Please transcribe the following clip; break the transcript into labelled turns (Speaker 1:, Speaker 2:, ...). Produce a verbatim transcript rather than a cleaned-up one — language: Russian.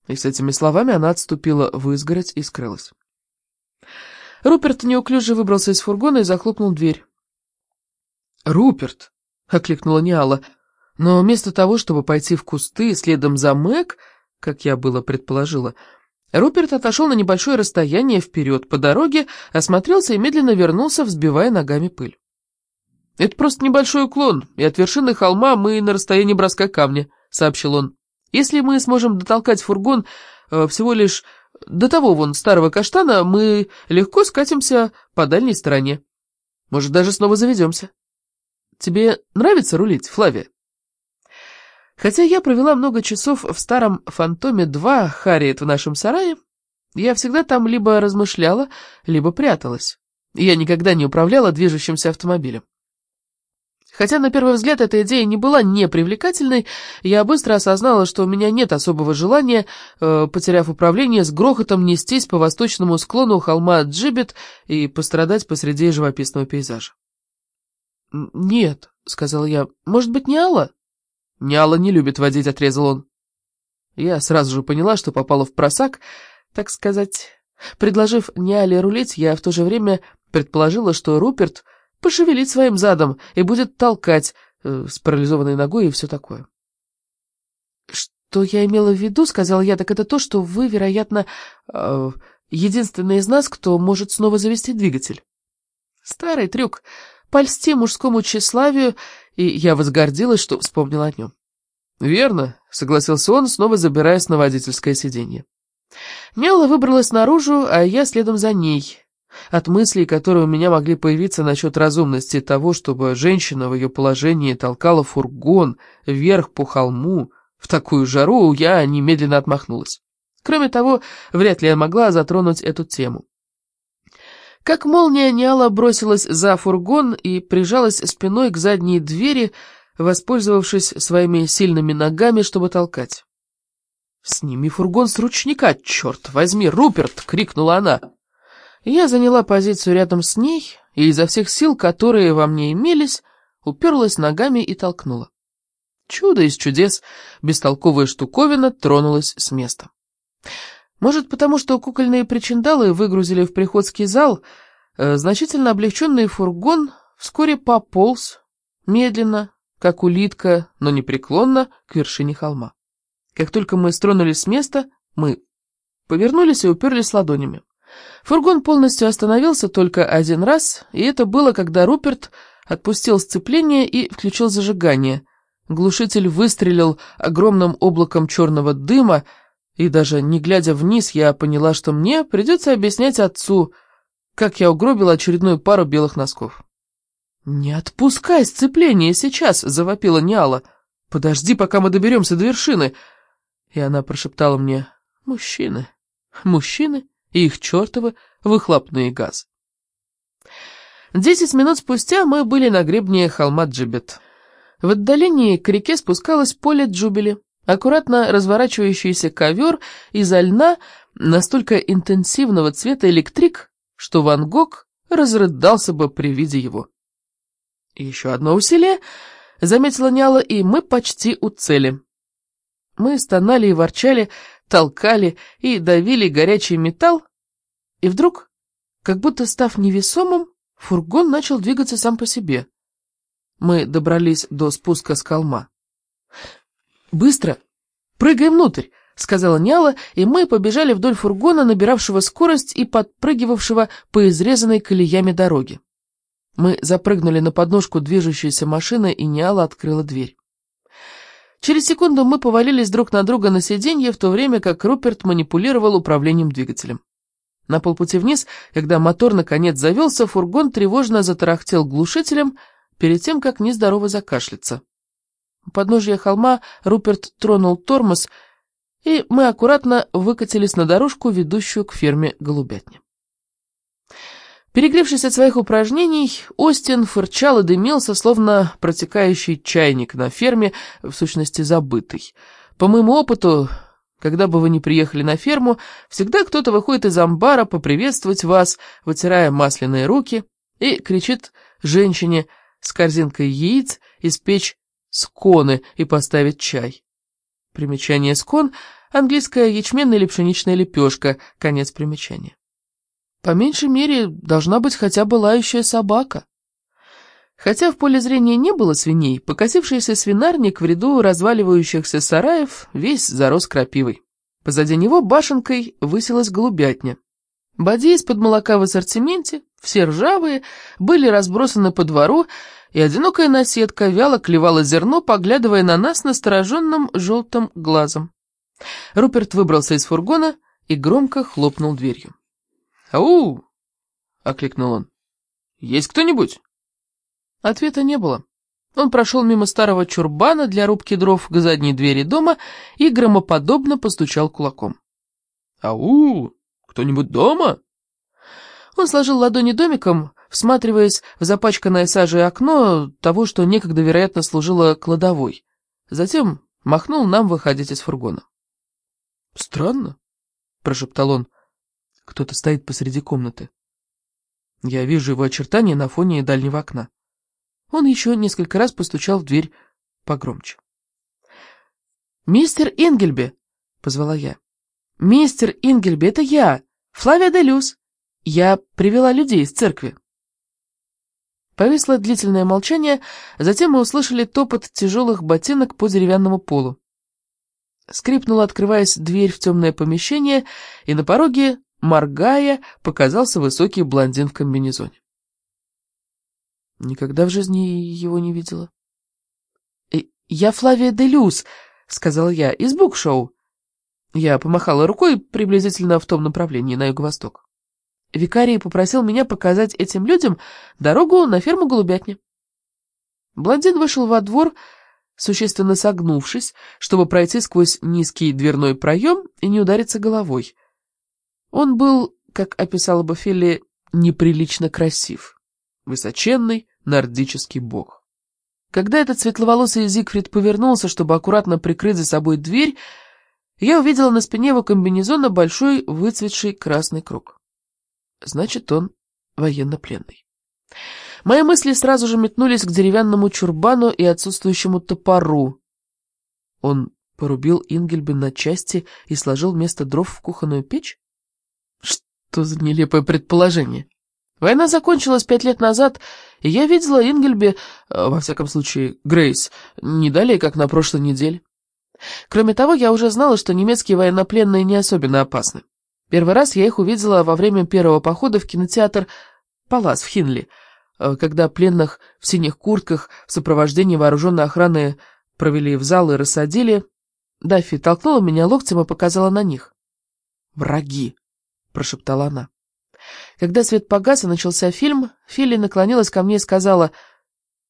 Speaker 1: И с этими словами она отступила в изгородь и скрылась. Руперт неуклюже выбрался из фургона и захлопнул дверь. «Руперт!» — окликнула Ниала, но вместо того, чтобы пойти в кусты следом за Мэг, как я было предположила, Руперт отошел на небольшое расстояние вперед по дороге, осмотрелся и медленно вернулся, взбивая ногами пыль. «Это просто небольшой уклон, и от вершины холма мы на расстоянии броска камня», — сообщил он. «Если мы сможем дотолкать фургон э, всего лишь до того вон старого каштана, мы легко скатимся по дальней стороне. Может, даже снова заведемся. Тебе нравится рулить, Флавия?» Хотя я провела много часов в старом «Фантоме два» Харриет в нашем сарае, я всегда там либо размышляла, либо пряталась. Я никогда не управляла движущимся автомобилем. Хотя на первый взгляд эта идея не была непривлекательной, я быстро осознала, что у меня нет особого желания, э, потеряв управление, с грохотом нестись по восточному склону холма Джибет и пострадать посреди живописного пейзажа. «Нет», — сказала я, — «может быть, Ниала?» «Ниала не любит водить», — отрезал он. Я сразу же поняла, что попала в просак, так сказать. Предложив Ниале рулить, я в то же время предположила, что Руперт пошевелит своим задом и будет толкать э, с парализованной ногой и все такое. «Что я имела в виду, — сказала я, — так это то, что вы, вероятно, э, единственный из нас, кто может снова завести двигатель. Старый трюк. Польсти мужскому тщеславию, и я возгордилась, что вспомнила о нем». «Верно», — согласился он, снова забираясь на водительское сиденье. Ниала выбралась наружу, а я следом за ней. От мыслей, которые у меня могли появиться насчет разумности того, чтобы женщина в ее положении толкала фургон вверх по холму в такую жару, я немедленно отмахнулась. Кроме того, вряд ли я могла затронуть эту тему. Как молния, Ниала бросилась за фургон и прижалась спиной к задней двери, воспользовавшись своими сильными ногами, чтобы толкать. «Сними фургон с ручника, черт возьми, Руперт!» — крикнула она. Я заняла позицию рядом с ней и изо всех сил, которые во мне имелись, уперлась ногами и толкнула. Чудо из чудес, бестолковая штуковина тронулась с места. Может, потому что кукольные причиндалы выгрузили в приходский зал, э, значительно облегченный фургон вскоре пополз, медленно, как улитка, но непреклонно, к вершине холма. Как только мы стронулись с места, мы повернулись и уперлись ладонями. Фургон полностью остановился только один раз, и это было, когда Руперт отпустил сцепление и включил зажигание. Глушитель выстрелил огромным облаком черного дыма, и даже не глядя вниз, я поняла, что мне придется объяснять отцу, как я угробила очередную пару белых носков. «Не отпускай сцепление сейчас!» — завопила Ниала. «Подожди, пока мы доберемся до вершины!» И она прошептала мне: «Мужчины, мужчины и их чертовы выхлопные газы». Десять минут спустя мы были на гребне холма Джибет. В отдалении к реке спускалось поле Джубили, аккуратно разворачивающийся ковер изо льна настолько интенсивного цвета электрик, что Ван Гог разрыдался бы при виде его. «Еще одно усилие», — заметила Ниала, — «и мы почти у цели». Мы стонали и ворчали, толкали и давили горячий металл, и вдруг, как будто став невесомым, фургон начал двигаться сам по себе. Мы добрались до спуска с холма. «Быстро! Прыгай внутрь!» — сказала Ниала, и мы побежали вдоль фургона, набиравшего скорость и подпрыгивавшего по изрезанной колеями дороге. Мы запрыгнули на подножку движущейся машины, и Ниала открыла дверь. Через секунду мы повалились друг на друга на сиденье, в то время как Руперт манипулировал управлением двигателем. На полпути вниз, когда мотор наконец завелся, фургон тревожно затарахтел глушителем перед тем, как нездорово закашляться. У подножия холма Руперт тронул тормоз, и мы аккуратно выкатились на дорожку, ведущую к ферме голубятни. Перегревшись от своих упражнений, Остин фырчал и дымился, словно протекающий чайник на ферме, в сущности забытый. По моему опыту, когда бы вы ни приехали на ферму, всегда кто-то выходит из амбара поприветствовать вас, вытирая масляные руки, и кричит женщине с корзинкой яиц испечь сконы и поставить чай. Примечание: скон Английская ячменная или пшеничная лепешка. Конец примечания. По меньшей мере, должна быть хотя бы лающая собака. Хотя в поле зрения не было свиней, покосившийся свинарник в ряду разваливающихся сараев весь зарос крапивой. Позади него башенкой высилась голубятня. Бадьи из-под молока в ассортименте, все ржавые, были разбросаны по двору, и одинокая наседка вяло клевала зерно, поглядывая на нас настороженным желтым глазом. Руперт выбрался из фургона и громко хлопнул дверью. «Ау!» — окликнул он. «Есть кто-нибудь?» Ответа не было. Он прошел мимо старого чурбана для рубки дров к задней двери дома и громоподобно постучал кулаком. «Ау! Кто-нибудь дома?» Он сложил ладони домиком, всматриваясь в запачканное сажей окно того, что некогда, вероятно, служило кладовой. Затем махнул нам выходить из фургона. «Странно», — прошептал он. «Кто-то стоит посреди комнаты. Я вижу его очертания на фоне дальнего окна». Он еще несколько раз постучал в дверь погромче. «Мистер Ингельби!» — позвала я. «Мистер Ингельби, это я, Флавия де Люс. Я привела людей из церкви». Повисло длительное молчание, затем мы услышали топот тяжелых ботинок по деревянному полу. Скрипнула, открываясь, дверь в темное помещение, и на пороге, моргая, показался высокий блондин в комбинезоне. Никогда в жизни его не видела. «Я Флавия де Люс», — сказала я, — «из букшоу». Я помахала рукой приблизительно в том направлении, на юго-восток. Викарий попросил меня показать этим людям дорогу на ферму голубятни. Блондин вышел во двор, существенно согнувшись, чтобы пройти сквозь низкий дверной проем и не удариться головой. Он был, как описала бы Фелли, неприлично красив. Высоченный нордический бог. Когда этот светловолосый Зигфрид повернулся, чтобы аккуратно прикрыть за собой дверь, я увидела на спине его комбинезона большой выцветший красный круг. Значит, он военнопленный. Мои мысли сразу же метнулись к деревянному чурбану и отсутствующему топору. Он порубил Ингельби на части и сложил вместо дров в кухонную печь? Что за нелепое предположение? Война закончилась пять лет назад, и я видела Ингельби, во всяком случае, Грейс, не далее, как на прошлой неделе. Кроме того, я уже знала, что немецкие военнопленные не особенно опасны. Первый раз я их увидела во время первого похода в кинотеатр «Палас» в Хинли, когда пленных в синих куртках в сопровождении вооруженной охраны провели в зал и рассадили. Даффи толкнула меня локтем и показала на них. «Враги», — прошептала она. Когда свет погас и начался фильм, Филли наклонилась ко мне и сказала: